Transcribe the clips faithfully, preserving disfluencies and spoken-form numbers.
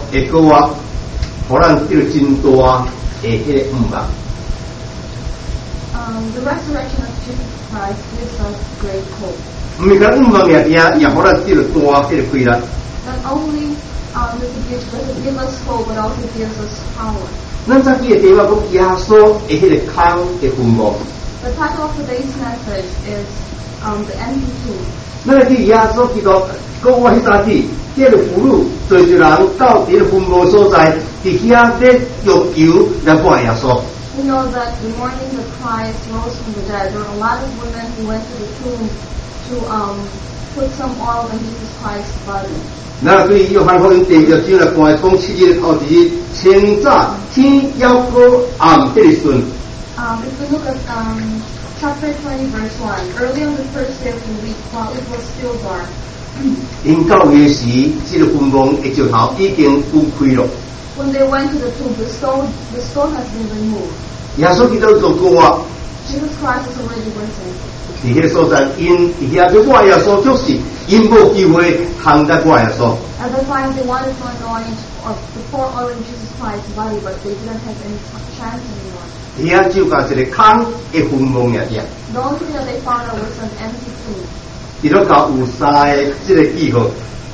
会个啊，互咱得到真大的迄个五望。 Um, the resurrection of Jesus Christ gives us great hope. 唔係講五望嘅嘢，也互咱得到大迄個規律。 Not only um, does it give, does it give us hope, but also gives us power. 咱早記嘅地方講耶穌嘅迄個坑嘅墳墓。 The title of today's message is um, the empty tomb. 咱嚟睇耶穌基督講我迄早起，迄個俘虜做一人到佇個墳墓所在，佇遐咧欲求來拜耶穌。 We know that the morning that Christ rose from the dead, there were a lot of women who went to the tomb to um, put some oil on Jesus Christ's body. 那對約翰福音第六章來看，講七日後日清早天要過暗迄個時。 Um, if we look at um, chapter twenty, verse one, early on the first day of the week, while it was still dark. 因到嘅時，這個墳墓嘅石頭已經崩開咯。 When they went to the tomb, the stone, the stone has been removed. 耶穌基督就講話， Jesus Christ is already risen. 喺迄個所在，因而家就拜耶穌，就是因冇機會行得拜耶穌。 At that time, they wanted to anoint or to pour oil in Jesus Christ's body, but they didn't have any chance anymore. 而家就講一個空嘅墳墓入邊。 The only thing that they found out was an empty tomb. 基督教有三個即個記號，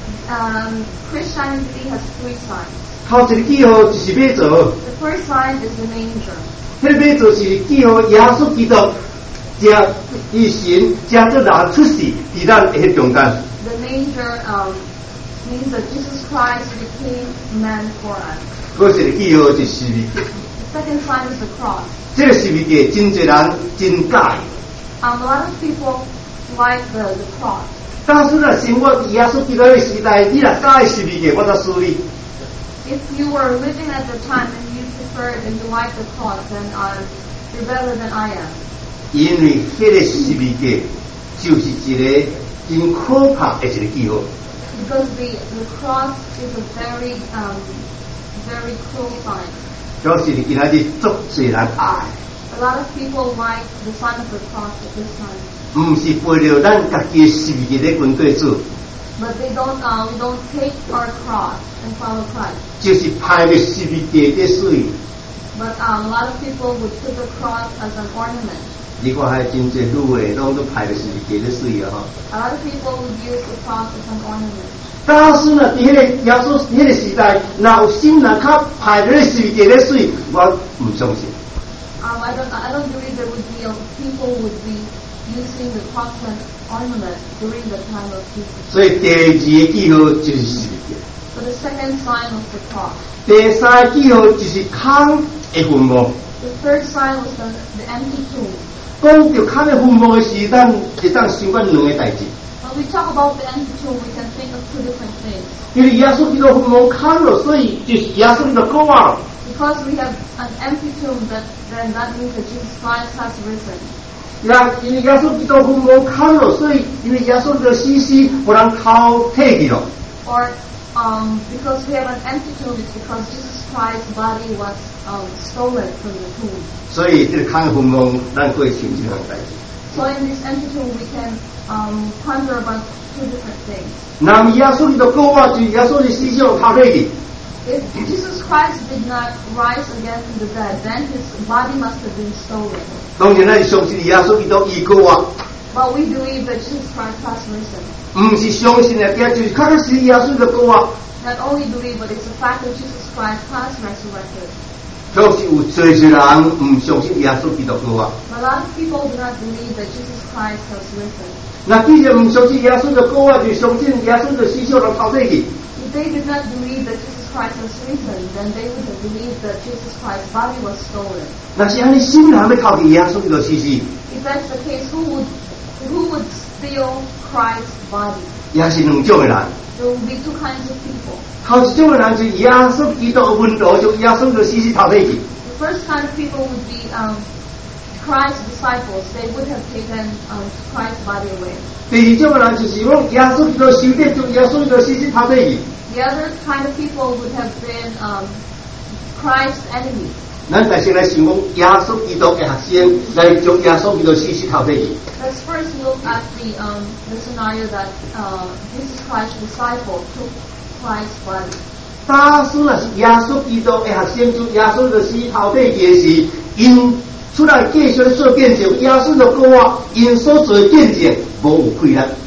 Um, Christianity has three signs. 頭一個記號就是馬槽， The first sign is the manger. 迄個馬槽是記號耶穌基督藉以神藉咗人出世喺咱喺中間。 The manger um, means that Jesus Christ became man for us. 嗰一個記號就是十字架， The second sign is the cross. 這個十字架真濟人真解， Um, a lot of people like the, the cross. 但是呢，生活耶穌基督嘅時代，你若解十字架，我就輸你。 If you were living at the time and you preferred and you liked the cross, then um, you're better than I am. 因為迄個十字架就是一個真可怕嘅一個記號。 Because the, the cross is a very, um, very cruel sign. 就是今仔日足濟人愛， A lot of people like the sign of the cross at this time. 唔是背了咱家己嘅十字架咧軍隊做， But they don't, uh, we don't take our cross and follow Christ. 就是派嘅十字架嘅水。 But um, a lot of people would put the cross as an ornament. 你看係真濟女嘅，攏都派嘅十字架嘅水啊！ A lot of people would use the cross as an ornament. 但是呢，喺迄個耶穌迄個時代，若有心人較派咗十字架嘅水，我唔相信。 Um, I don't, I don't believe there would be uh, people would be using the cross as an ornament during the time of Jesus. 所以第二個記號就是十字架， So the second sign was the cross. 第三個記號就是空嘅墳墓。 The third sign was the, the empty tomb. 講到空嘅墳墓嘅時，咱會當想緊兩個代志。 When we talk about the empty tomb, we can think of two different things. 因為耶穌基督墳墓空了，所以就是耶穌基督講話。 Because we have an empty tomb, that then that means that Jesus Christ has risen. 那因為耶穌基督墳墓空了，所以因為耶穌基督死屍互人偷摕去咯。 Or um, because we have an empty tomb, it's because Jesus Christ's body was um, stolen from the tomb. 所以這個空嘅墳墓，咱可以想幾樣代志。 So in this empty tomb, we can um, ponder about two different things. 那麼耶穌基督講話就耶穌嘅死屍互偷摕去。 If Jesus Christ did not rise again from the dead, then his body must have been stolen. 當然咱相信耶穌基督伊講話， But we believe that Jesus Christ has risen. 唔是相信嘅，而就是確實耶穌基督講話， Not only believe, but it's the fact that Jesus Christ has resurrected. 就是有最少人唔相信耶穌基督講話。 But a lot of people do not believe that Jesus Christ has risen. 那既然唔相信耶穌基督講話，就相信耶穌基督死屍互偷摕去。 If they did not believe that Jesus Christ has risen, then they would have believed that Jesus Christ's body was stolen. 那是安尼，心人要偷去耶穌基督死屍， If that's the case, who would who would steal Christ's body? 也是兩種嘅人。 There will be two kinds of people. 頭一種嘅人就是耶穌基督嘅門徒，將耶穌基督死屍偷摕去。 The first kind of people would be um, Christ's disciples. They would have taken um, Christ's body away. 第二種嘅人就是講耶穌基督受敵，將耶穌基督死屍偷摕去。 The other kind of people would have been um, Christ's enemies. 咱大先來想講耶穌基督嘅學生來將耶穌基督死屍偷摕去。 Let's first look at the um, the scenario that uh, Jesus Christ's disciples took Christ's body. 假使若是耶稣基督的学生，就耶稣就死头底嘅时，因出来继续做见证，耶稣就讲话，因所做见证无有亏啦。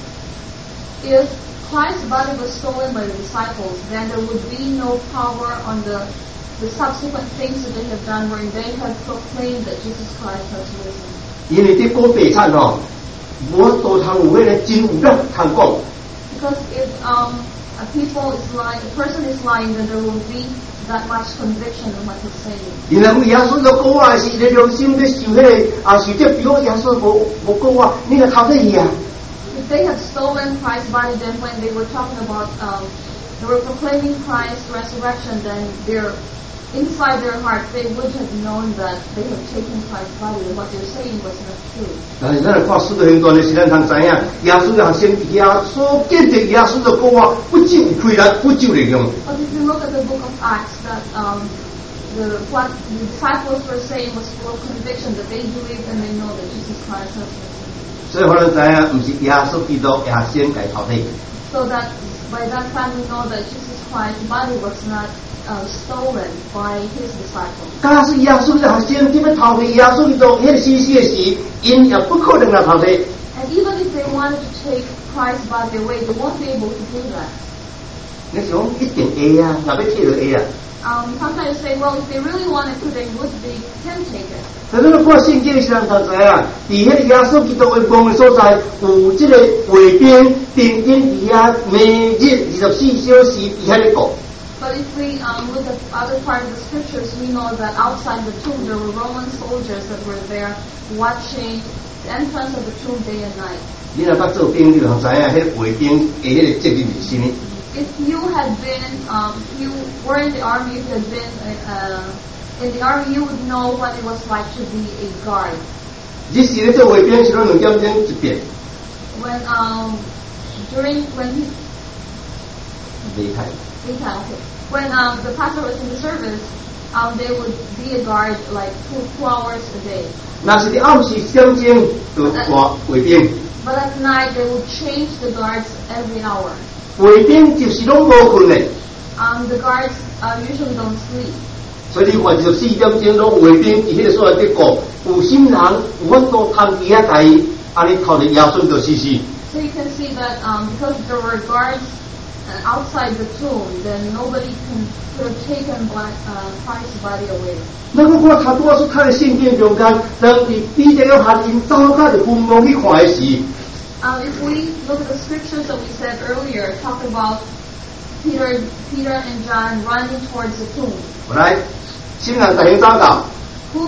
If Christ's body was stolen by the disciples, then there would be no power on the the subsequent things that they have done, wherein they have proclaimed that Jesus Christ has risen. 因为啲講地產哦，我都通有迄個真有力通講。 Because if um, a people is lying, a person is lying, then there will be that much conviction in what he's saying. 然後耶穌就講話是你良心咧受迄個啊受隻比我耶穌無無講話，你個頭底去啊！ If they had stolen Christ's body, then when they were talking about, um, they were proclaiming Christ's resurrection, then they're inside their hearts, they would have known that they had taken Christ's body, and what they're saying was not true. 但是咱來看使徒行傳嘅時，咱通知影，耶穌嘅學生耶穌見證耶穌就講話，不只有虧力，不只有力量。 But if you look at the book of Acts, that um, the what the disciples were saying was full of conviction, that they believe and they know that Jesus Christ has risen. 所以可能知影，唔是耶穌基督嘅學生嚟頭底。 So that by that time we know that Jesus Christ's body was not uh, stolen by his disciples. 假使耶穌嘅學生點樣頭底耶穌基督迄個死死嘅時，因也不可能嚟頭底。 And even if they wanted to take Christ's body away, they won't be able to do that. 你想一定會啊，若要摕到會啊。 Um, sometimes you say, well, if they really wanted to, they would, they can take it. 但係你看聖經嘅時候，就知啊，伫迄個耶穌基督嘅墓嘅所在，有即個衛兵定定伫遐每日二十四小時伫遐咧講。 But if we um, look at other part of the scriptures, we know that outside the tomb there were Roman soldiers that were there watching the entrance of the tomb day and night. 你若捌做兵，你就知影迄個衛兵嘅迄個責任是啥物。 If you had been, um, if you were in the army, if you had been uh, in the army, you would know what it was like to be a guard. 日時咧做衛兵是攞兩點鐘一遍。 When um, during when he 離開。 daytime, okay. When um, the pastor was in the service, um, they would be a guard like two, two hours a day. 若是啲暗時點鐘就換衛兵。 But at night they would change the guards every hour. 衛兵就是攏無困嘅。 Um, the guards uh, usually don't sleep. 所以你看二十四點鐘攏衛兵伫迄個所在咧講，有心人有法度通伫遐家己安尼靠着耶穌就死死。 So you can see that um, because there were guards uh, outside the tomb, then nobody can, could have taken black, uh, Christ's body away. 那個我頭拄我所睇嘅聖經中間，當伊彼得約翰因走到就墳墓去看嘅時， Um, if we look at the scriptures that we said earlier, talk about Peter, Peter and John running towards the tomb. 後來新人第一走到， Who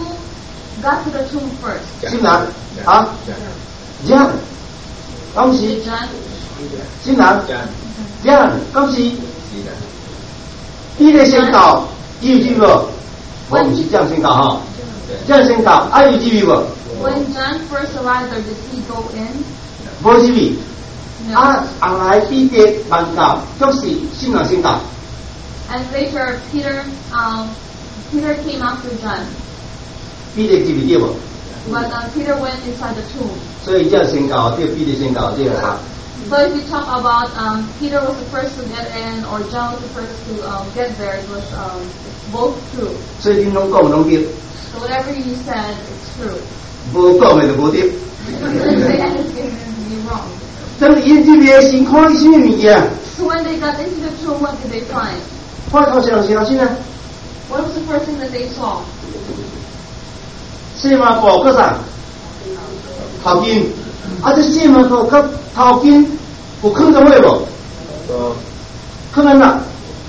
got to the tomb first? 新人啊，人，當時 John? 新人人，當時彼得先到，伊有記無？我唔是這樣先到哈，這樣先到，啊有記無？ When John first arrived there, did he go in? 無記未？ No. 啊，後來彼得慢到，就是新人先到。 And later, Peter, um, Peter came after John. 彼得記唔記無？ But um, Peter went inside the tomb. 所以這先到，這彼得先到，這個啊。 So if you talk about um, Peter was the first to get in, or John was the first to um, get there, it was um, both true. 所以你攏講攏對， So whatever you said, it's true. 無講嘅就無對。 You couldn't say anything and be wrong. 當伊入去嘅時，看伊什麼物件？ So when they got into the tomb, what did they find? 看頭先是頭先啊， What was the first thing that they saw? 細麻布嗰啥？頭巾。啊，這細麻布甲頭巾有囥在位無？囥在哪？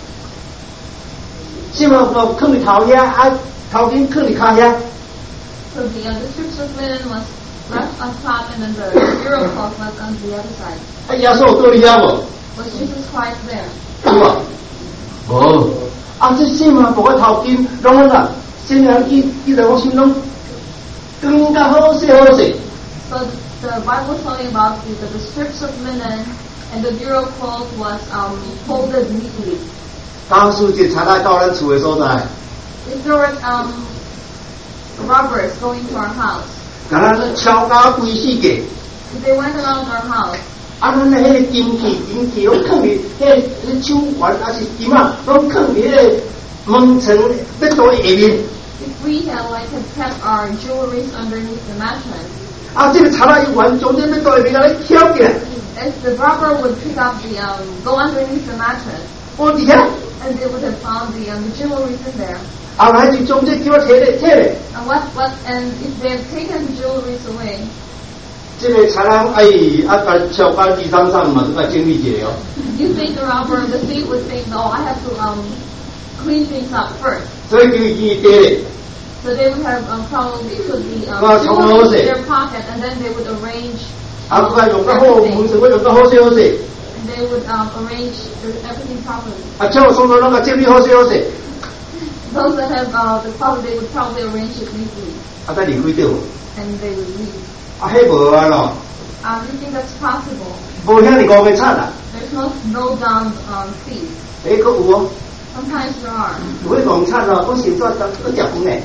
細麻布囥在頭遐，啊頭巾囥在骹遐。 So the, uh, the strips of linen was wrapped on top, and then the bureau cloth was on the other side. 啊，耶穌有到你遐無？ Was Jesus Christ there? 有啊。無。啊，這細麻布甲頭巾，攏哪？新人伊伊在我心中更加好勢好勢。 So the Bible is telling about the, that the strips of linen and the bureau cloth was um, folded neatly. 當時就查到到咱厝嘅所在， If there were um, robbers going to our house, 甲咱敲打規世界， if they went around our house, 啊，咱迄个金器、银器，拢放伫迄个手环还是金啊，拢放伫迄个门层要倒下面。 If we had like had kept our jewelry underneath the mattress. 啊，这个查拉一完，中间要倒下面，甲你挑起来。 As the robber would pick up the um, go underneath the mattress. 我底下。 And they would have found the um, the jewelry in there. 后来就将这叫我摕咧，摕咧。 And what what and if they have taken the jewelry away. 这个查人哎，啊，甲小家二三三嘛，这个经历一下哦。 You think the robber, the thief would think, no, I have to um clean things up first. 所以就伊跌咧。 So they would have um, probably put the um, jewelry in their pocket, and then they would arrange. 啊，佢用得好，唔是我用得好些好些。 And they would um, arrange everything properly. 啊，叫我送到那个经历好些好些。 Those that have uh, the problem, they would probably arrange it neatly. 啊，再离开掉。 And they would leave. 啊，迄无啊咯。 Um, you think that's possible? 无遐尼高嘅贼啊。 There's no no down um thieves. 誒，個有哦。 Sometimes there are. 有啲講賊啊，我時做得都食飯嘅。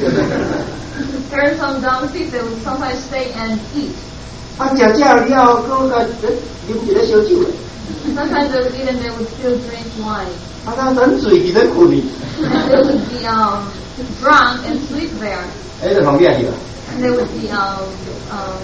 There are some down thieves that would sometimes stay and eat. 啊，食食了，嗰個飲一個燒酒嘅。 Sometimes they would eat and they would still drink wine. 啊，但係醉見得困。 And they would be um drunk and sleep there. 誒，就同邊啊？ And they would be um um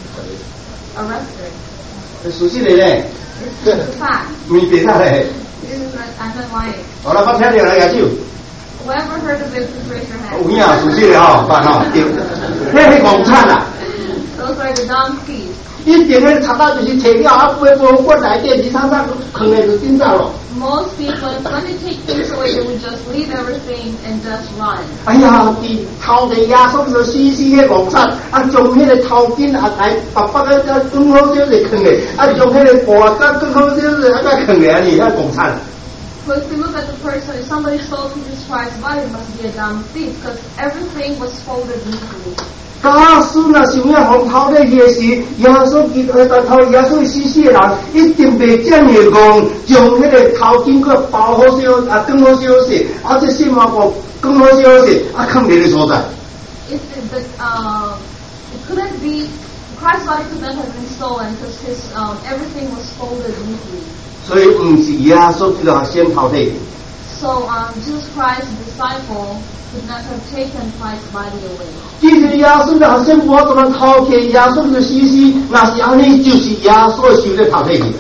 arrested. 屬實嚟咧。 It's just a fact. 未變啊咧。 This is not, I'm not lying. 好啦，我聽到嚟嘅招。 Whoever heard of it, please raise your hand. 有影屬實嚟吼，辦吼對。迄係講賊啊。 Those are the dumb thieves. 一定咧賊仔就是摕了啊，背部骨內底二三三囥咧就點走咯。 Most people, when they take things away, they would just leave everything and just run. 哎呀，啲頭地耶穌就死死嘅黃賊，啊，將迄個頭巾啊，來白白嘅啊，更好少就囥咧，啊，將迄個布啊，更好少就啊，個囥咧啊，你睇黃賊。 But if you look at the person, if somebody stole Jesus Christ's body, it must be a dumb thief because everything was folded neatly. 假使若想要紅頭咧嘅時，耶穌基督喺頭耶穌死死嘅人，一定袂這麼戇，將迄個頭巾個包好少，啊，更好少些，啊，這新馬布更好少些，啊，囥喺個所在。 If the uh, it couldn't be Christ's body could not have been stolen because his um everything was folded neatly. 所以唔是耶穌基督係先頭體。 So um Jesus Christ's disciple could not have taken Christ's body away. 既然耶穌嘅學生冇咁樣偷嘅耶穌嘅死死，那是安尼就是耶穌受咧頭體去。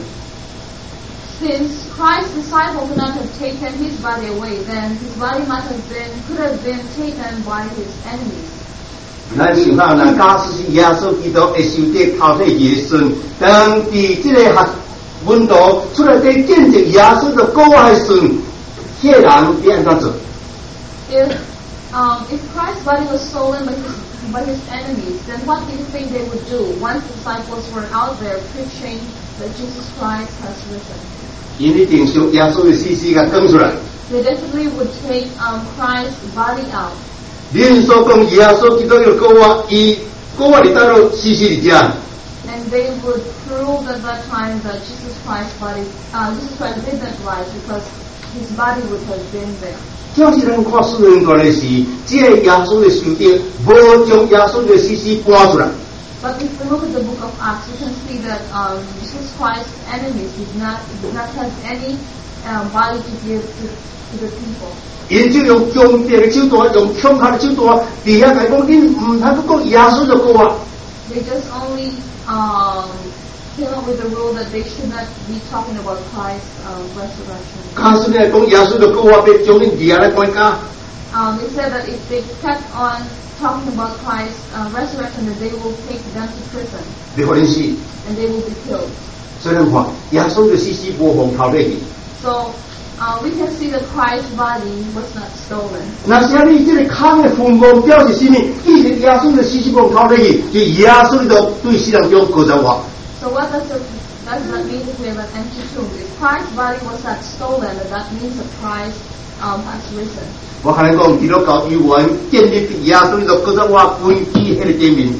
Since Christ's disciple could not have taken his body away, then his body must have been could have been taken by his enemies. 咱想下，那假使是耶穌基督會受啲頭體嘅時，當佇即個學門徒出來啲見證耶穌嘅國嘅時，迄個人會安怎做？ If um if Christ's body was stolen by his by his enemies, then what do you think they would do once the disciples were out there preaching that Jesus Christ has risen? 因一定將耶穌嘅死死甲講出來。 They definitely would take um Christ's body out. 恁所講耶穌基督嘅國，伊國裡帶到死死嚟遮。 And they would prove at that time that Jesus Christ's body, uh, Jesus Christ didn't rise because his body would have been there. 就是咱看書人段嘅時，只係耶穌嘅受啲，無將耶穌嘅死死搬出來。 But if we look at the book of Acts, we can see that um, Jesus Christ's enemies did not did not have any um, body to give to, to the people. 因就用強烈嘅手段，用強悍嘅手段，而家嚟講，恁唔通講耶穌嘅國啊！ They just only um, came up with the rule that they should not be talking about Christ's um, resurrection. 假使你講耶穌嘅國啊，被將恁而家嚟關家。 Um, they said that if they kept on talking about Christ's uh, resurrection, that they will take them to prison. 你可能死， and they will be killed. 所以咱看耶穌嘅死死無紅頭嚟去。 So uh, we can see that Christ's body was not stolen. 那是你這個坑嘅墳墓表示什麼？既然耶穌嘅死死無紅頭嚟去，就耶穌就對世人講過實話。 So what does, it, does that mean if we have an empty tomb? If Christ's body was not stolen, then that means that Christ um, has risen. 我可能講基督教語文建立耶穌就過實話根基喺個地面。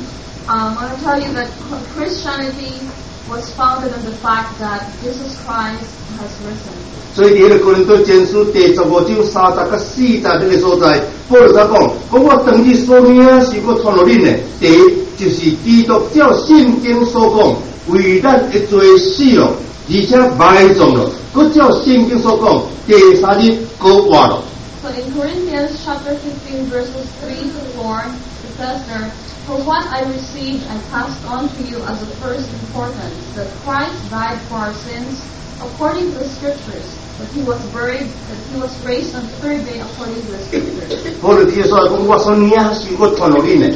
Um, I want to tell you that Christianity was founded on the fact that Jesus Christ has risen. 所以伫个哥林多前书第十五章三十到四十这个所在，保罗才讲，讲我当日所领是我传落恁的，第一就是基督照圣经所讲，为咱的罪死了，而且埋葬了，佮照圣经所讲，第三日搁活了。 So in Corinthians chapter fifteen verses three to four, it says there, for what I received and passed on to you as of first importance, that Christ died for our sins according to the scriptures, that he was buried, that he was raised on the third day according to the scriptures. 保罗提出来讲，我所领是我传落恁的。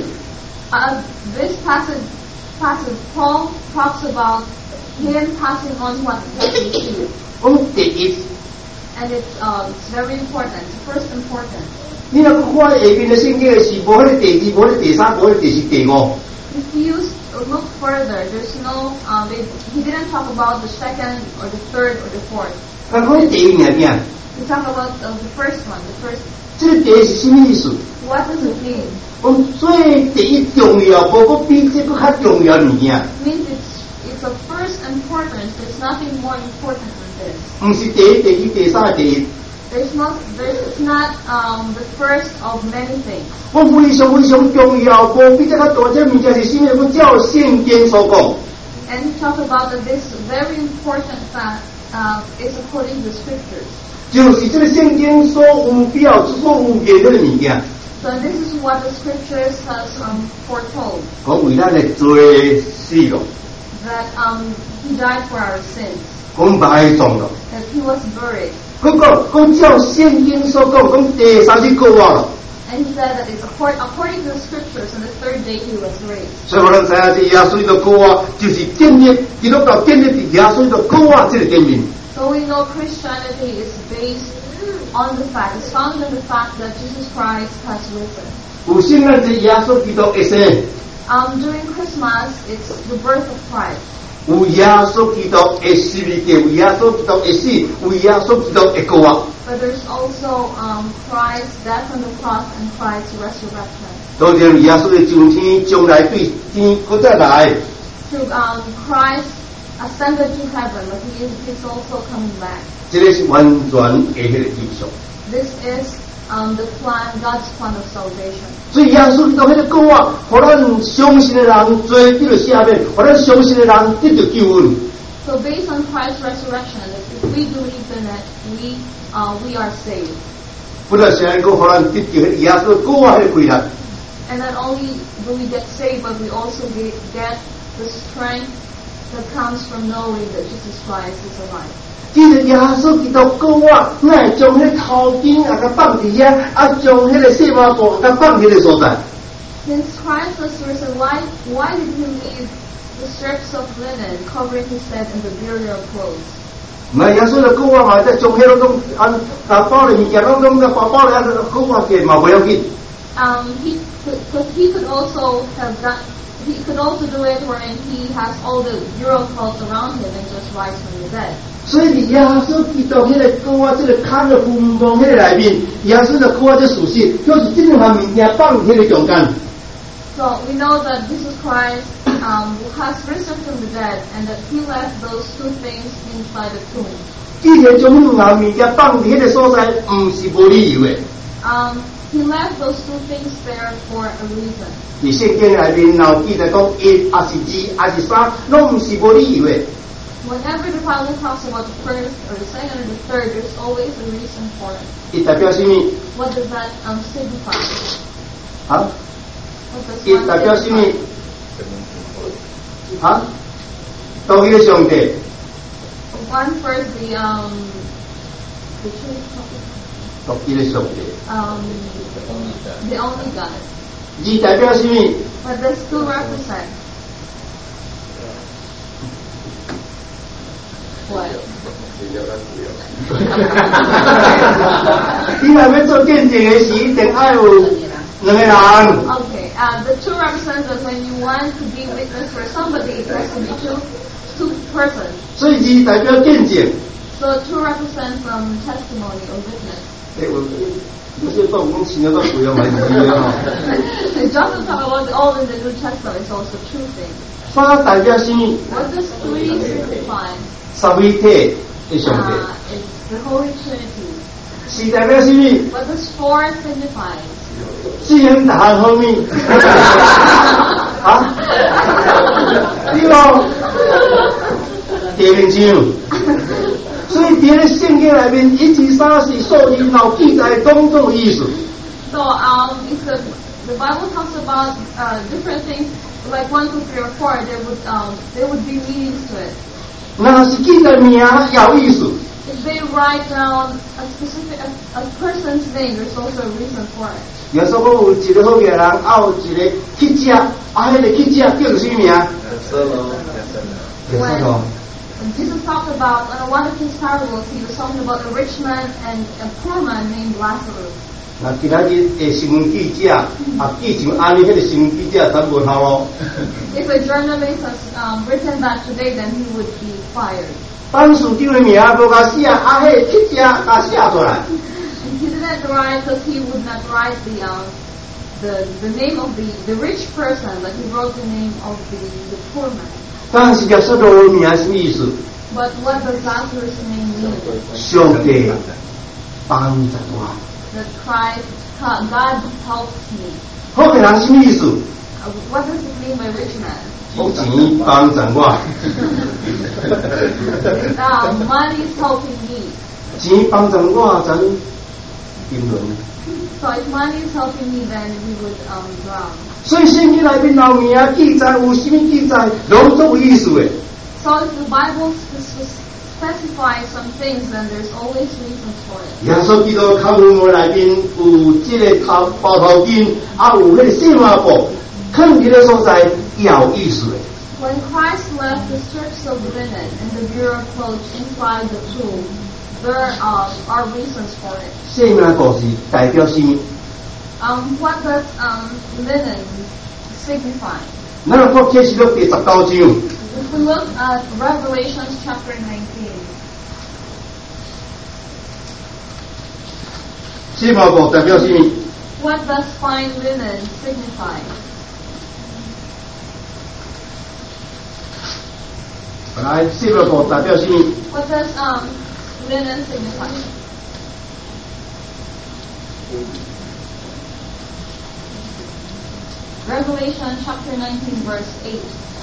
Uh, this passage, passage, Paul talks about him passing on what he has received. 讲第一。 And it's, uh, it's very important. It's first important. 你若看下面的圣经是无迄个第二，无迄个第三，无迄个第四、第五。 If you look further, there's no. Um, they, he didn't talk about the second or the third or the fourth. 但讲第一名名。 He talked about uh, the first one, the first. 这个第一是什么意思？ What does it mean? 我们最第一重要，无个比这个较重要的物件。 Means it's it's of first importance. There's nothing more important than this. 唔是第一、第二、第三、第一。 There's not, there's, it's not um, the first of many things. 我非常非常重要，无比这个大这物件是什么？我照圣经所讲。 And he talked about that this very important fact uh, is according to the scriptures. 就是这个圣经所有表、所有言的物件。 So this is what the scriptures has um, foretold. 讲为咱的罪死了。 That um, he died for our sins. 讲埋葬了。 That he was buried. 嗰個講照聖經所講，講第三日過活咯。 And he said that it's according, according to the scriptures, on the third day he was raised. 所以我哋知影是耶穌嘅過活，就是建立基督教建立喺耶穌嘅過活這個裡面。 So we know Christianity is based on the fact, it's founded on the fact that Jesus Christ has risen. 有聖誕節耶穌基督嘅生。 Um, during Christmas, it's the birth of Christ. 有耶穌基督嘅死嘅，有耶穌基督嘅死，有耶穌基督嘅過活。 But there's also um, Christ's death on the cross and Christ's resurrection. 當然，耶穌嘅上天將來對天嗰再來。 To um, Christ ascended to heaven, but he is he's also coming back. 這個是完全嘅迄個救贖。 This is um, the plan, God's plan of salvation. 所以耶穌基督迄個過活，互咱相信嘅人做得到下面，互咱相信嘅人得到救恩。 So based on Christ's resurrection, if we believe in it, we uh, we are saved. 不但是能夠互咱得到耶穌過活迄個規律。 And not only do we get saved, but we also get the strength that comes from knowing that Jesus Christ is alive. 既然耶穌基督過活，咱會將迄個頭巾啊個放佇遐，啊將迄個細麻布個放迄個所在。 Since Christ was risen, why why did he leave the strips of linen covering his head and the burial clothes? 唔係耶穌嘅過活嘛，即係將迄個種按啊包嚟物件，攏攏個包包嚟啊個過活嘅嘛袂要緊。 Um, he could, he could also have done. He could also do it wherein he has all the burial clothes around him and just rise from the dead. 所以耶穌基督迄個過活，即個看嘅墳墓迄個內面，耶穌嘅過活嘅屬性，就是這兩項物件放喺個中間。 So we know that Jesus Christ um, has risen from the dead, and that he left those two things inside the tomb. 既然將兩項物件放喺個所在，唔是無理由嘅。 Um, he left those two things there for a reason. 而聖經內面有記載講一，還是二，還是三，攏唔是無理由嘅。 Whenever the Bible talks about the first or the second or the third, there's always a reason for it. 伊代表什麼？ What does that um, signify? 啊？ What does 伊 one 代表什麼 signify?？ 啊？當伊個上帝。 One first, the um, the true, 當伊個上帝。 um, the only God. 二代表什麼？ What does two represent? What? 你若要做見證嘅時，一定愛有兩個人。 Okay, uh, the two represents that when you want to be witness for somebody, it has to be two, two persons. 所以二代表見證。 So two represents um, testimony or witness. 誒，我有些都講前有都會有問題嘅嗬。 It doesn't talk about all in the New Testament. It's also two things. 三代表什麼？ What does three signify? 三位一體的上帝。 Uh, it's the Holy Trinity. 四代表什麼？ What does four signify? 四人大行方面。啊？呢個地面上。所以喺聖經裏面，一至三是數字腦記載當中嘅意思。 So um, it's a, the Bible talks about uh, different things, like one, two, three, or four. There would um, there would be meanings to it. 那是記載名有意思。 If they write down a specific a, a person's name, there's also a reason for it. 耶穌講有一個好嘅人，啊有一個乞丐，啊迄個乞丐叫做什麼名？耶穌咯，耶穌咯。 When Jesus talked about uh, one of his parables, he was talking about a rich man and a poor man named Lazarus. 那今仔日嘅新聞記者啊，記成安尼，迄個新聞記者怎無效咯？ If a journalist has um, written that today, then he would be fired. 辦事長嘅名無甲寫，啊，迄個乞丐甲寫出來。 And he didn't write because he would not write the um, the the name of the the rich person, but he wrote the name of the the poor man. 但是耶穌嘅名係什麼意思？ But what does Lazarus' name mean? 上帝幫助我。 That Christ, God helps me. 好嘅人什麼意思？ Uh, what does it mean by rich man? 有錢幫助我。 uh, money is helping me. 錢幫助我，真點論？ So if money is helping me, then we would um, drown. 所以聖經裏邊有名記載，有什麼記載，攏做有意思嘅。 So if the Bible specifies some things, then there's always reasons for it. 耶穌基督靠門內邊有即個頭包頭巾，啊有迄個細麻布，放喺個所在有意思嘅。 When Christ left the strips of linen and the burial clothes inside the tomb, there um, are reasons for it. 細麻布是代表什麼？ Um, what does um, linen signify? 咱來看啟示錄第十九章。 If we look at Revelation chapter nineteen, 細麻布代表什麼？ what does fine linen signify? 來，細麻布代表什麼？ What does um, linen signify? Revelation chapter nineteen, verse eight.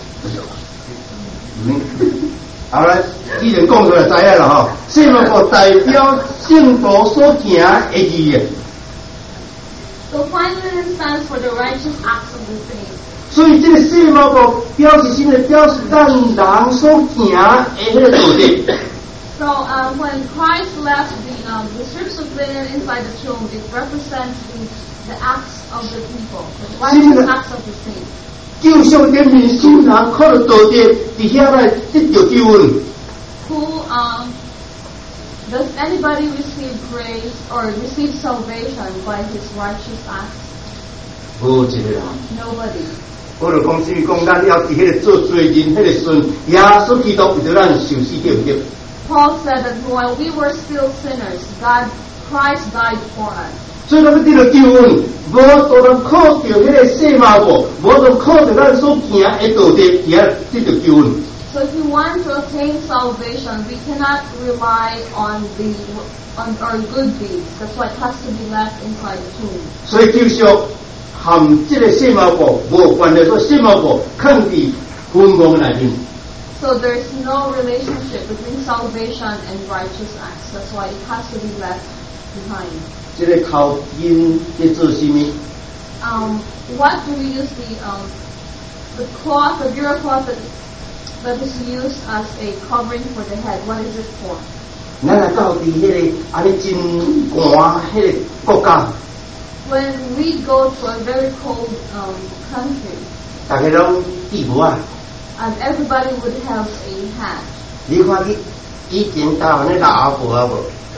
嗯，好啦，既然講出來知影啦吼，細麻布代表聖徒所行的義嘅。 So fine linen stands for the righteous acts of the saints. 所以這個細麻布表示什麼？表示咱人所行的迄個道德。 So uh, when Christ left the um, the strips of linen inside the tomb, it represents the, the acts of the people, the righteous acts of the saints. 救贖嘅面心人靠着道德，佇遐來得到救恩。 Who um, does anybody receive grace or receive salvation by his righteous acts? 無一個人。 Nobody. 我就講，至於講，咱要佇迄個做罪人，迄個時陣，耶穌基督為咗咱受死，對唔對？ Paul said that while we were still sinners, God, Christ died for us. 所以咱要得到救恩，無都能靠着迄個細麻布，無都靠着咱所行的道德，而得到救恩。 So if we want to attain salvation, we cannot rely on the on our good deeds. That's why it has to be left inside the tomb. 所以救贖含這個細麻布無關係，所以細麻布放佇墳墓內面。 So there's no relationship between salvation and righteous acts. That's why it has to be left behind. 這個頭巾在做什麼？ Um, what do we use the um, the cloth, the burial cloth that that is used as a covering for the head? What is it for? 咱來到佇迄個安尼真寒迄個國家， When we go to a very cold um, country, 大家攏戴帽啊。 and everybody would have a hat. 你看你以前台灣咧老阿婆啊無？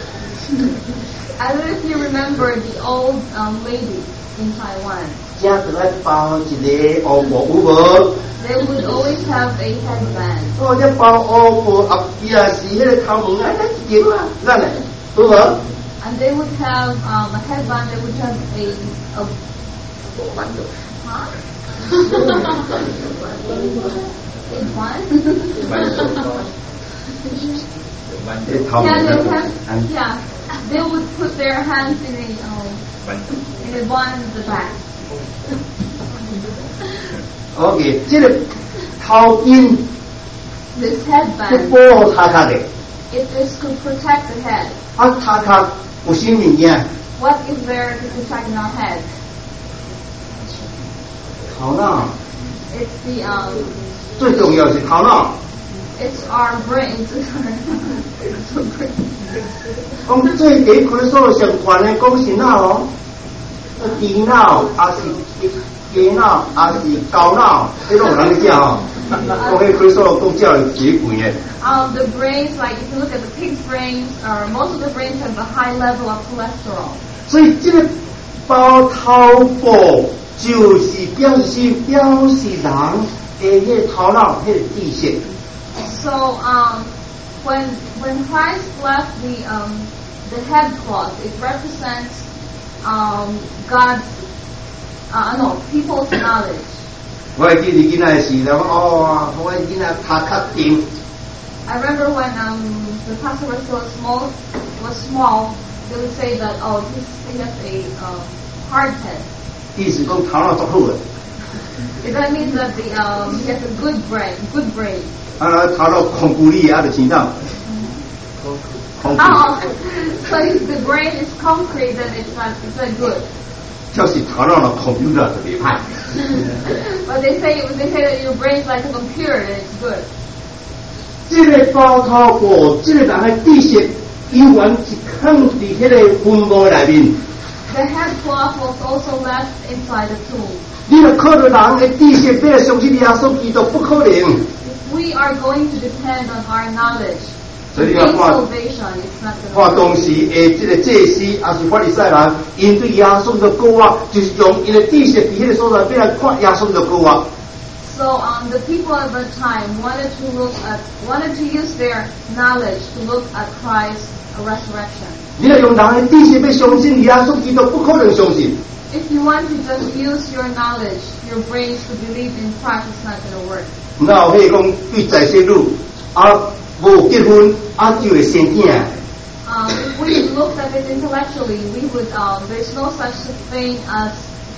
I don't know if you remember the old um, lady in Taiwan. 家就爱包一个乌布，有无？ They would always have a headband. 哦，这包乌布后边啊是迄个头毛啊，一条啊，咱嘞，有无？ And they would have um, a headband. They would have a a huh? a yeah, they would have, yeah, they would put their hands in a um, in a bun in the back. OK， 这个头巾 This 是 headband, 保护头壳的， it is to protect the head. 啊头壳有啥物件？ What is there to protect in our head? 头脑， It's the um, 最重要是头脑。 it's our brains. It's our brains. 讲最第一开所上悬的讲是脑哦，猪脑还是鸡脑还是狗脑，迄种有人去食哦。讲迄开所讲叫几贵的。 Um, the brains, like if you look at the pig's brains, or most of the brains have a high level of cholesterol. 所以这个包头布就是表示表示人的迄个头脑迄个知识。 So um, when when Christ left the um, the head cloth, it represents um, God's uh, no people's knowledge. 我会记你囡仔时，人讲哦，我囡仔头壳顶， I remember when um, the pastor was still small, was small, they would say that oh, this he has a uh, hard head. 意思讲头脑足好的， That means that the um, he has a good brain, good brain. 啊，头脑控固力啊，就青岛。控固， Oh, so if the brain is concrete, then it's not it's not good. 就是头脑的 computer 特别歹。 But they say they say that your brain is like a computer, and it's good. 这个包头布，这个人的知识，永远是藏伫迄个坟墓内面。 The head cloth was also left inside the tomb. 你若靠着人的知识，要来相信耶稣基督，不可能。 If we are going to depend on our knowledge to 所以你 gain 要看 salvation, it's not 看 going to 当时的这个祭司，也是法利赛人，因对耶稣的告啊，就是用因的知识伫迄个所在，要来看耶稣的告啊。 So um, the people at the time wanted to look at, wanted to use their knowledge to look at Christ's resurrection. 你若用人的知识要相信耶稣基督，不可能相信。 If you want to just use your knowledge, your brains to believe in Christ, it's not going to work. 那有迄讲对在生女啊无结婚啊就会生囝， Um, if we looked at it intellectually, we would. Um, there's no such thing as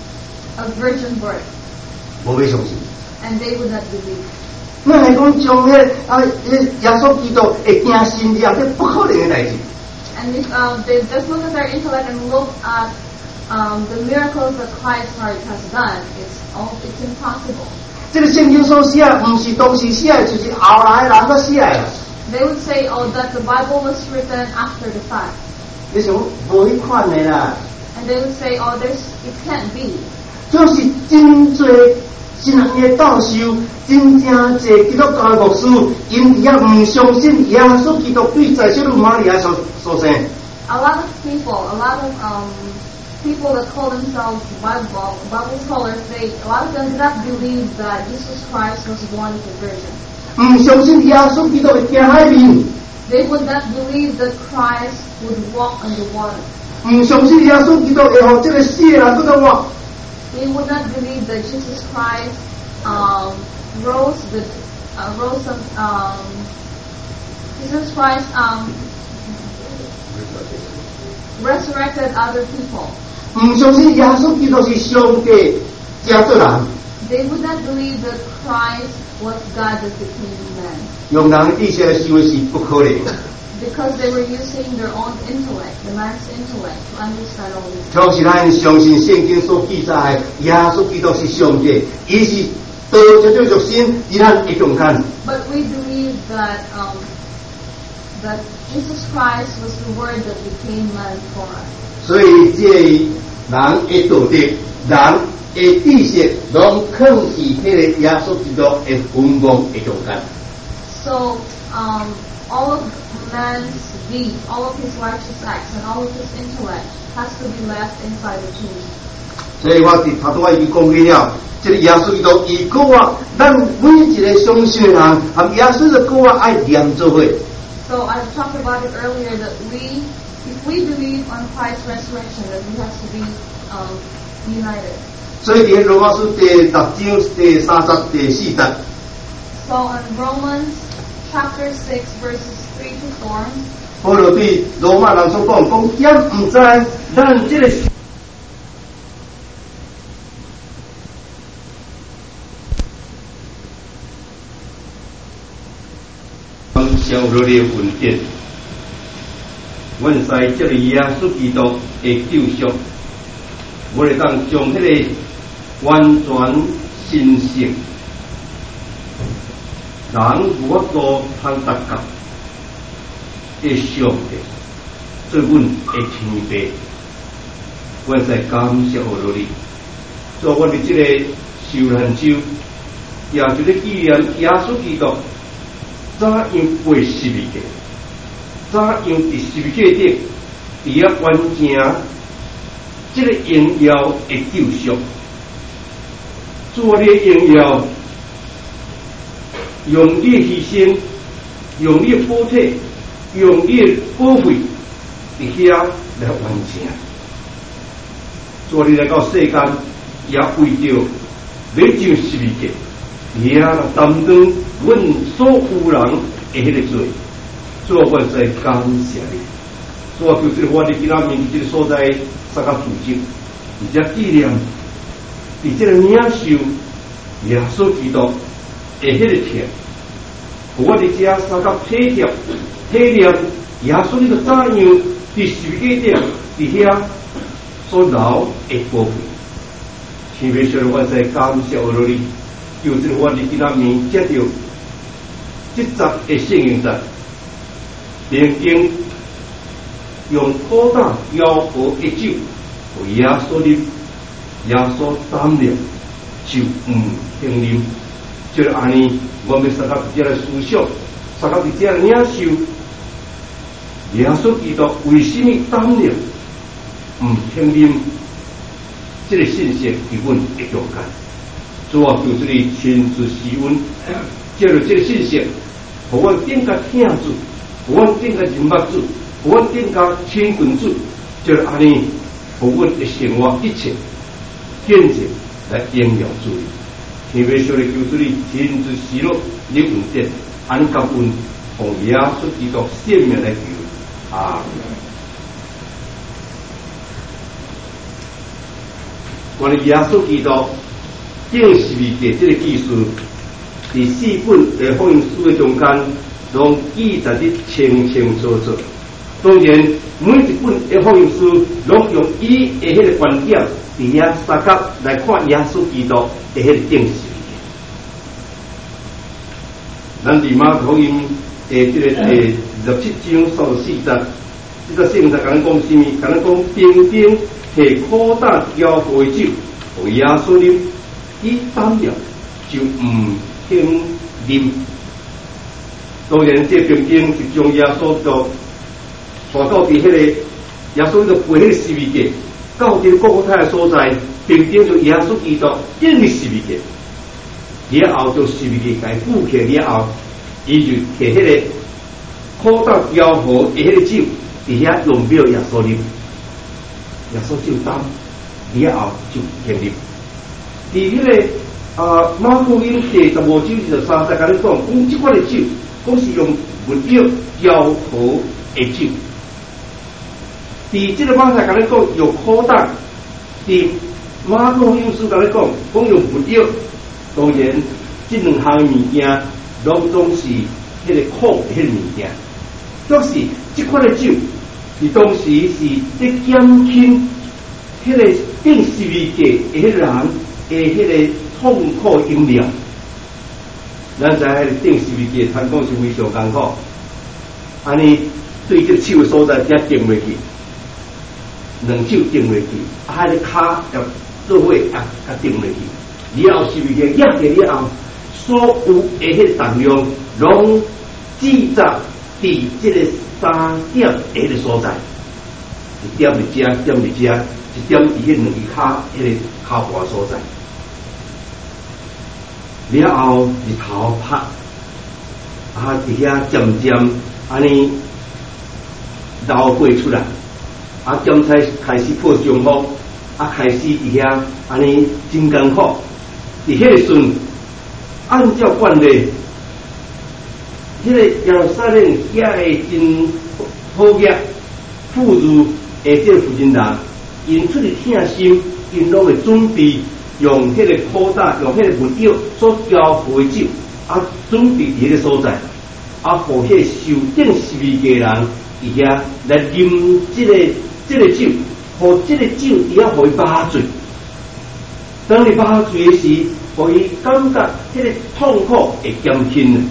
a virgin birth, 无要相信。 and they would not believe. 那来讲将迄啊耶稣基督会惊神念，这不可能的代志。 And if um, they just look at their intellect and look at um, the miracles that Christ has done, it's all, it's impossible. 这个圣经所写，唔是当时写，就是后来的人才写的。 They would say, "Oh, that the Bible was written after the fact," 你想无迄款的啦， and they would say, "Oh, there's it can't be." 就是真侪新人的教授，真正侪基督教的牧师，因也唔相信耶稣基督对在小女玛利亚所所生。 A lot of people, a lot of um, people that call themselves Bible, Bible scholars, they a lot of them do not believe that Jesus Christ was born as a virgin. 唔相信耶穌基督會行海面， They would not believe that Christ would walk on the water. 唔相信耶穌基督會讓這個死的人嗰度活。 They would not believe that Jesus Christ um, rose the uh, rose some um, Jesus Christ um, resurrected other people. 唔相信耶穌基督是上帝加做人， They would not believe that Christ was God that became man, 用人的知識來思維是不可能。 because they were using their own intellect, the man's intellect, to understand all this. 像是咱相信聖經所記載的耶穌基督是上帝，伊是道出咗肉身，而咱會中間。 But we believe that um, that Jesus Christ was the Word that became man for us. 所以這人的道德、人的知識，攏藏喺迄個耶穌基督的墳墓的中間。 So um, all of man's deeds, all of his righteous acts, and all of his intellect has to be left inside the tomb. 所以我伫头拄仔伊讲起了，这个耶稣基督伊讲啊，咱每一个相信的人，含耶稣的讲啊爱连做伙。 So I talked about it earlier that we, if we believe on Christ's resurrection, that we have to be um, united. 所以伫罗马书第六章第三十第四节。 So in Romans chapter six verses three to four. 保罗对罗马人所讲，讲兼唔知咱这个。消落的文件，阮使这个耶稣基督的救赎，我哋当将迄个完全神圣，人无法度通达到的上帝，做阮的天父，阮使感谢我落你，做我哋这个受难周，也就是纪念耶稣基督。怎样背十字架？怎样伫十字架顶，伫遐完成这个荣耀的救赎？做你的荣耀，用你的牺牲，用你的补体，用你的保费，伫遐来完成。做你来到世间，也为着要上十字架。也来担当阮所有人的迄个罪，所以阮在感谢你。所以求这个我哋今仔面这个所在三甲组织，而且纪念，伫这个领受耶稣基督的迄个天，我哋这三甲体贴体验耶稣呢个怎样伫十字架顶伫遐所留的宝贝，请别说我在感谢我落你。就是我哋今仔面接到这集的圣言集，并经用可大腰和的酒，为耶稣啉，耶稣胆量就唔听啉。就安尼，我们三个这个思想，三个这个领受，耶稣基督为什么胆量唔听啉？这个信息伫阮的中间。主啊，求主你亲自施恩，借着这个信息，互阮更加听主，互阮更加明白主，互阮更加亲近主，就安尼，互阮的生活一切见证来荣耀主。天父上帝求主你亲自施落你恩典，安感恩，奉耶稣基督圣名来求，阿门。关于耶稣基督。正十字架这个技术，伫四本的福音书的中间，拢记载得清清楚楚。当然，每一本的福音书拢用伊的迄个观点，伫遐三角来看耶稣基督的迄个正十字架。咱伫马可福音的这个第二十七章三十四节，这个圣经甲咱讲什么？甲咱讲兵兵摕可大摇和的酒，为耶稣啉。伊胆量就唔听啉，当然这兵兵是将耶稣就带到伫迄个耶稣就背迄个十字架，到这个各个太的所在，兵兵就耶稣基督印伫十字架，然后就十字架给扶起了后，伊就摕迄个可大摇和的迄个酒，伫遐用表耶稣啉，耶稣就胆，然后就听啉。伫迄个啊马可福音第十五章二十三节，甲你讲，讲即款的酒，讲是用物料摇和的酒。伫即个马太甲你讲用可大，伫马可福音书甲你讲，讲用物料。当然，即两项物件，拢总是迄个苦的迄个物件。就是即款的酒，伫当时是咧减轻迄个顶十字架的迄个人。诶，迄个痛苦饮料，咱知迄个顶十字架，通讲是非常艰苦。安尼对这个手所在遮顶落去，两手顶落去，啊，迄个骹要做伙啊，啊顶落去。然后十字架压起了后， 所有的迄个重量，拢记载伫这个三点的迄个所在，一点伫遮，一点伫遮，一点伫迄两只骹迄个骹部所在。了后日头拍，啊，伫遐渐渐安尼流过出来，啊，检采开始破中风，啊，开始伫遐安尼真艰苦。伫迄个时阵，按照惯例，迄、那个耶路撒冷遐个真好业富裕的这个负责人，因出去听心，因拢会准备用迄个扩大，用迄个物料所交付的酒，啊，准备伫迄个所在，啊，互迄个受定十二个人伫遐来啉即、這个即、這个酒，互即个酒伫遐互伊麻醉。当你麻醉的时，互伊感觉迄个痛苦会减轻。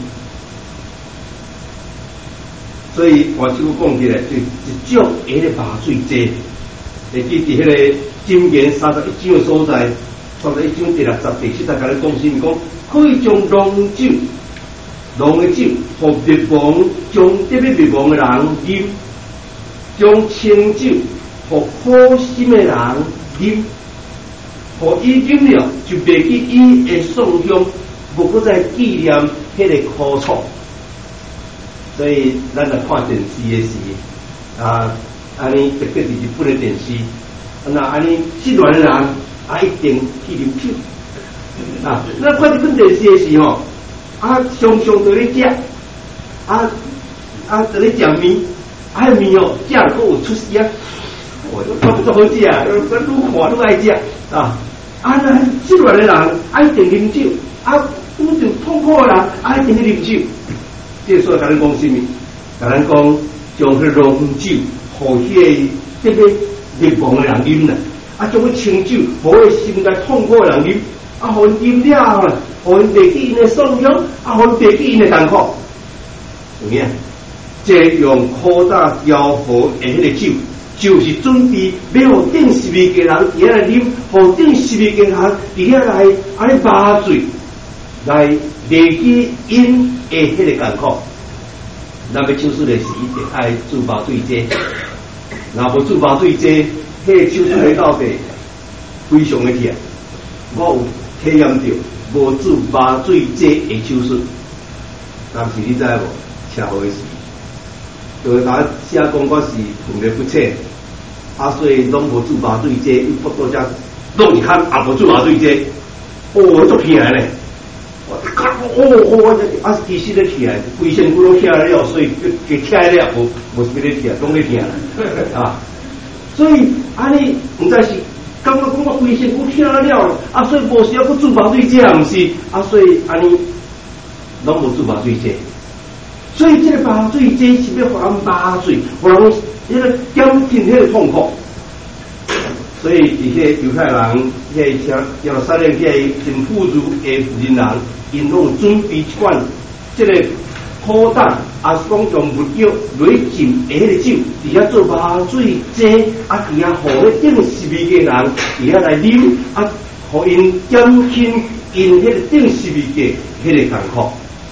所以我即个讲起来，就一种迄个麻醉剂，会记伫迄个箴言三十一章的所在，三十一章第六十、第七十甲你讲什么？讲可以将浓酒、浓的酒，互灭亡将得要灭亡的人啉；将清酒，互苦心的人啉。互伊饮了，就袂记伊的爽香，无搁再纪念迄个苦楚。所以咱来看电视的时，啊，安尼特别是日本的电视，那安尼失恋的人啊，一定去啉酒。啊，咱看日本电视的时候，啊，常常在咧食，啊啊在咧食面，啊面哦，食了搁有出事啊，我都不好食啊，愈看愈爱食啊。啊，那失恋的人啊一定啉酒，啊拄着痛苦的人啊一定去啉酒。这所以甲咱讲什么？甲咱讲将迄浓酒，互迄个这个灭亡的人啉啦，啊将迄清酒，互迄心内痛苦的人啉，啊互因啉了后，互因袂记因的爽香，啊互因袂记因的艰苦。有影？这用扩大交付的迄个酒。就是准备要互顶十二个人伫遐来啉，互顶十二个人伫遐来安尼麻醉，来袂记因的迄个艰苦。咱要手术的时一定爱注麻醉剂，若无注麻醉剂，迄、那个手术的到底非常的痛。我有体验到无注麻醉剂的手术，但是你知无？车祸的时。就是甲写讲我是碰得不切，啊，所以拢无注麻醉剂，伊不多只弄一看，也无注麻醉剂，哦，足起来咧，我看，哦哦，啊，其实咧起来，规身骨拢起来了，所以佢起来了，无无是咧起来，拢咧起来啊，所以安尼唔知是感觉讲我规身骨起来了，啊，所以无需要去注麻醉剂啊，唔是，啊，所以安尼拢无注麻醉剂。所以这个麻醉剂是要互人麻醉，互人迄个减轻迄个痛苦。所以伫迄犹太人，迄个耶路撒冷迄个真富裕的富人人，因拢准备一款这个苦胆，啊，讲用物料落浸的迄个酒，伫遐做麻醉剂，啊，伫遐互咧顶十二个人伫遐来啉，啊，互因减轻因迄个顶十二个迄个艰苦。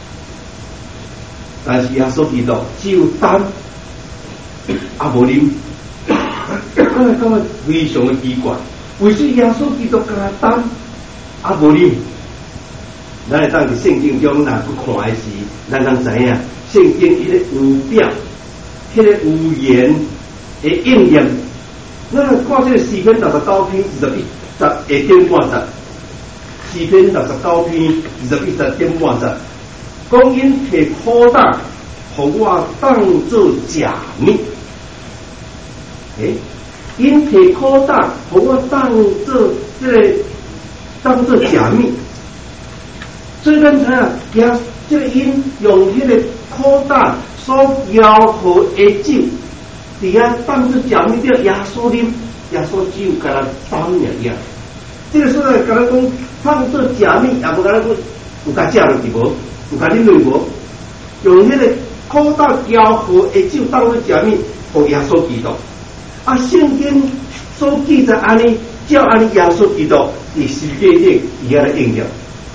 但是耶稣基督只有等，啊无啉，我感觉非常的奇怪。为什么耶稣基督敢若等，啊无啉？咱会当伫圣经中若去看的时，咱通知影圣经迄个有表，迄、那个有言的应验。咱来看这个诗篇六十九篇二十一十下点半十，诗篇六十九篇二十一十点半十。讲因摕苦胆，互我当作假面。诶，因摕苦胆，互我当作这个当作假面。所以咱知影，也这个因用迄个苦胆所要求的酒，伫遐当作假面叫耶稣啉，耶稣只有甲咱三尔样。这个所在甲咱讲当作假面，也无甲咱讲有甲食落去无？有甲恁落无？用迄个苦胆交合的酒当作假面，互耶稣基督。啊，圣经所记载安尼，照安尼耶稣基督伫十字架顶伫遐来应验。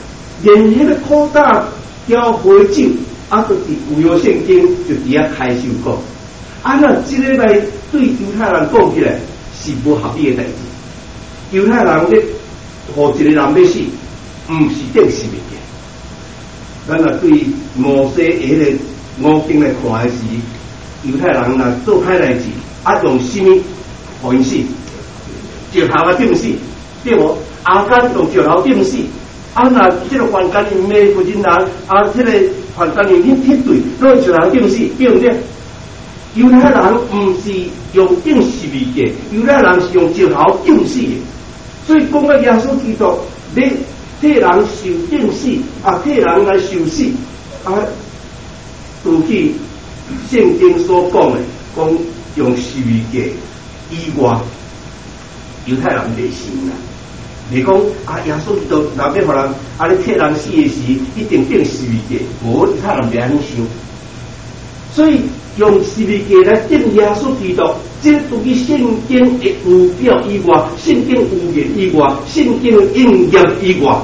连迄个扩大交回酒，啊，就伫旧约圣经就伫遐开始讲，啊，那即个来对犹太人讲起来是无合理嘅代志。犹太人咧，互一个人要死，毋是顶十字架。咱若对摩西迄个五经来看的时，犹太人若做歹代志，啊，用什么互因死？石头啊顶死，对无？阿甘用石头顶死。啊，那这个犯奸淫的负责人，啊，这个犯奸淫迄迄对，都用石头顶死，对不对？犹太人唔是用顶十字架，犹太人是用石头顶死的。所以讲到耶稣基督，你替人受顶死，啊，替人来受死，啊，除去圣经所讲的，讲用十字架以外，犹太人袂信啦。你讲啊，耶稣基督若要互人啊，你替人死的时，一定顶十字架，无犹太人袂安尼想。所以用十字架来顶耶稣基督，这除去圣经的有表以外，圣经有言以外，圣经的应验以外，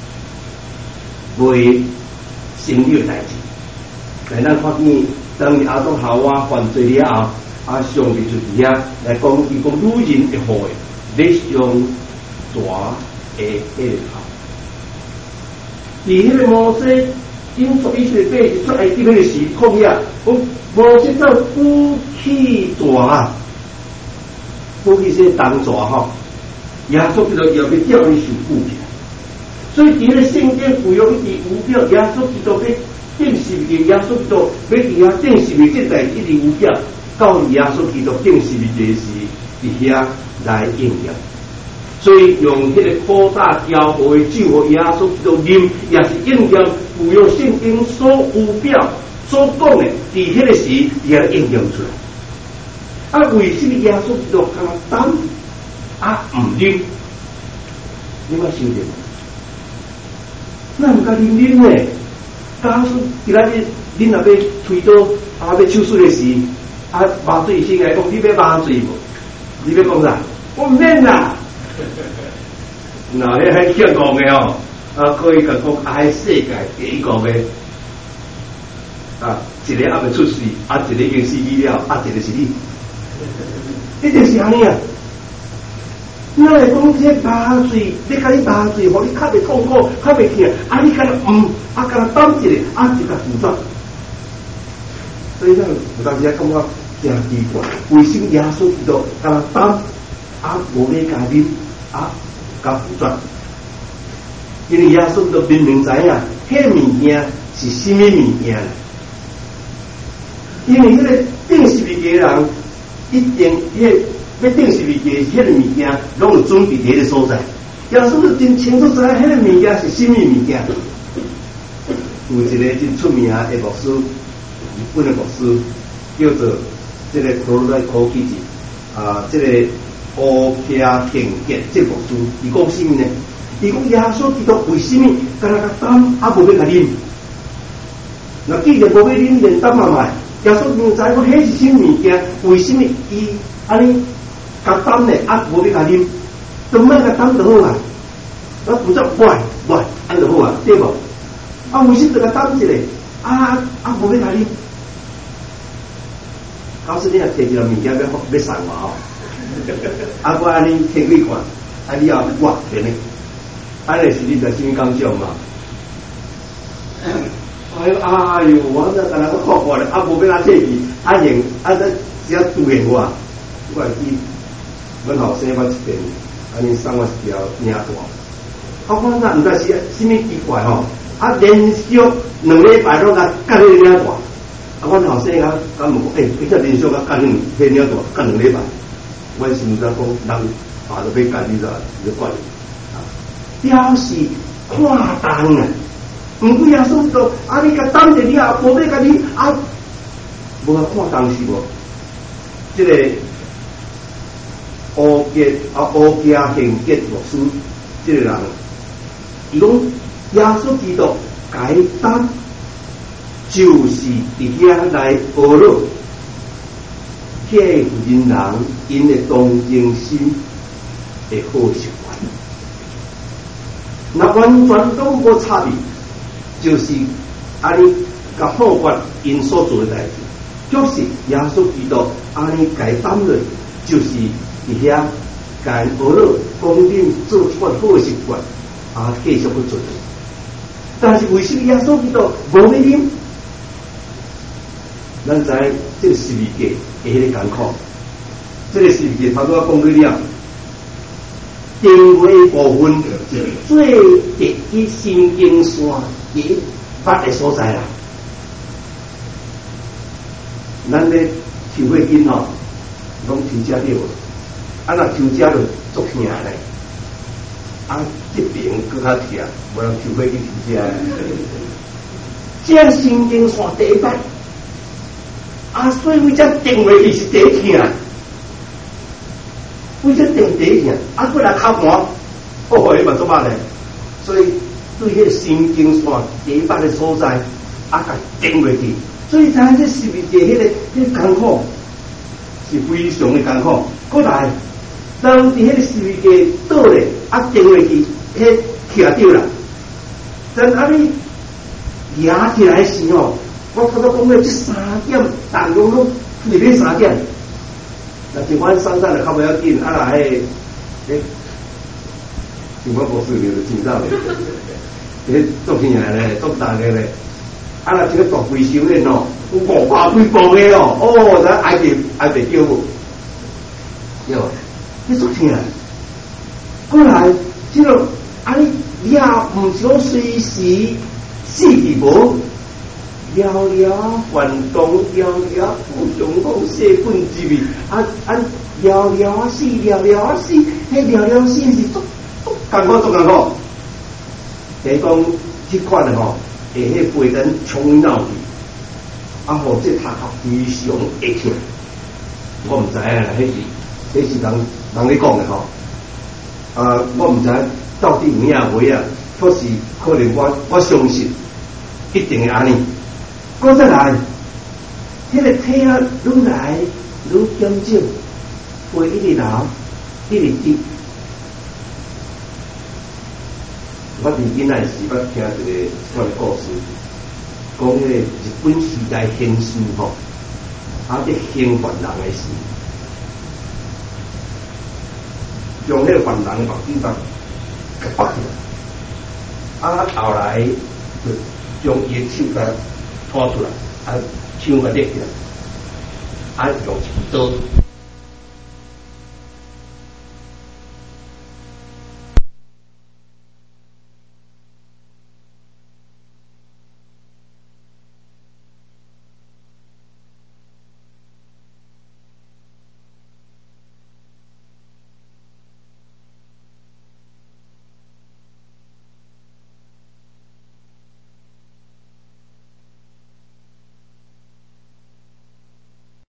袂成立的代志。但咱发现，当亚当夏娃犯罪了后，啊，上帝就伫遐来讲，伊讲女人会好诶，你用蛇诶迄个头。伫迄个摩西因十一岁八出埃及迄个时讲遐，讲摩西走鼓起蛇啊，鼓起些动蛇吼，耶稣基督要被叫你受苦起来。所以伫迄个圣经旧约一直有表，耶稣基督要定十字架，耶稣基督要伫遐定十字架代一直有表，到耶稣基督定十字架时，伫遐来应验。所以用迄个扩大交互的酒和耶稣基督啉，也是应验旧约圣经所有表所讲的，伫迄个时也应验出来。啊，为什么耶稣基督敢等啊唔啉？你莫想着，咱唔甲啉啉呢？假使今仔日恁若要推倒啊要手术的时，啊麻醉先来讲，你要麻醉无？你要讲啥？我唔免啦。嗱，你喺香港嘅哦，啊，可以講講喺世界幾個嘅啊，一個還未出世，啊，一個已經死了，啊，一個是你，一定是安尼啊。咱來講這麻醉，你甲你麻醉，互你較袂痛苦，較袂疼，啊，你敢若唔，啊，敢若等一個，啊，就甲負責。所以咱有當時啊，感覺真奇怪，為什麼耶穌基督敢若等，啊，無要甲啉？啊，甲負責，因為耶穌都明明知影，迄個物件是什麼物件？因為迄個頂十字架人一定，迄個要頂十字架，迄個物件攏有準備喺個所在。耶穌都真清楚知影，迄個物件是什麼物件？有一個真出名的牧師，日本的牧師，叫做這個普羅代科基治啊，這個。烏騎田杰這牧師，伊講什麼呢？伊講耶穌基督為什麼敢若甲擔啊無要甲啉？那既然無要啉，連擔嘛賣。耶穌唔知講迄是什麼物件，為什麼伊安尼甲擔呢？啊無要甲啉，都唔甲擔就好啊。啊負責喂喂，安就好啊，對無？啊為什麼就甲擔一個？啊啊無要甲啉？假使你若摕一個物件要要送我吼。啊，我安尼聽幾看，啊你也哇，真誒，安尼是你在什麼感想嘛？哎呦，哎呦，我這個人我看過咧，啊無要哪這去，啊用啊這只要拄現我，我係記，阮後生我一遍，安尼送我一條領帶，啊我那毋知是什麼奇怪吼，啊連續兩禮拜攏甲甲迄個領帶，啊阮後生啊敢問講，誒，你這連續甲甲迄個領帶甲兩禮拜。我是唔知講人爬到俾家己就就怪啊，表示看重啊，唔過耶穌就啊你甲等者你啊，無要甲你啊，無啊看重是無？即、這個烏傑啊烏傑啊賢傑牧師，即、這個人，伊講耶穌基督解答就是佇遐來學咯。這個人人因的同情心的好習慣，那完全都無差別。 就是安尼甲破决因所做的代志，就是耶稣基督安尼甲担落，就是伫遐甲俄勒讲恁做一款好的习惯，啊继续去做。但是为什么耶稣基督无要啉？咱知这个十字架会迄个艰苦，这个十字架头拄仔讲过了，定位部分是最直去神经线结发的所在啦。咱咧抽血筋吼，拢抽遮了，啊若抽遮就足疼咧，啊这边搁较疼，无人抽血筋抽遮，这神经线第一摆。啊，所以为只定位去是第一疼，为只定第一疼，啊，过来敲盘，哦，伊嘛做嘛咧？所以对迄个神经线第一摆的所在，啊，甲定位去，所以咱这是不是迄个迄个艰苦是非常的艰苦。过来，当伫迄个是不是倒咧，啊，定位去，迄徛着啦，但啊你压起来时候。我头拄讲咧，这三点，大用拢里面三点，那一般上山就较不要紧，啊那迄个，诶，像我博士就是真早咧，迄做起来咧，做大个咧，啊那这个大龟手咧喏，有五百几磅个哦，哦，咱挨袂挨袂叫无，哟，你做起来，过来，这个啊你也唔少随时死去无。聊聊运动，聊聊互相讲细菌之味，啊啊聊聊啊死，聊聊啊死，迄聊聊死是足足艰苦，足艰苦。等于讲这款的吼，会迄背灯冲脑去，啊，或者头壳非常会痛。我唔知啊，迄是迄是人人咧讲的吼，啊，我唔知到底有影无影，可是可能我我相信一定会安尼。我再来，迄、那个体啊，愈来愈减少，会一直流，一直滴。我伫囡仔时捌听一个款的故事，讲迄个日本时代刑事吼，啊，伫刑犯人的时，将迄个犯人目睭把给绑起来，啊，后来就将伊的手甲拖出来，啊，手甲裂起来，啊，用一刀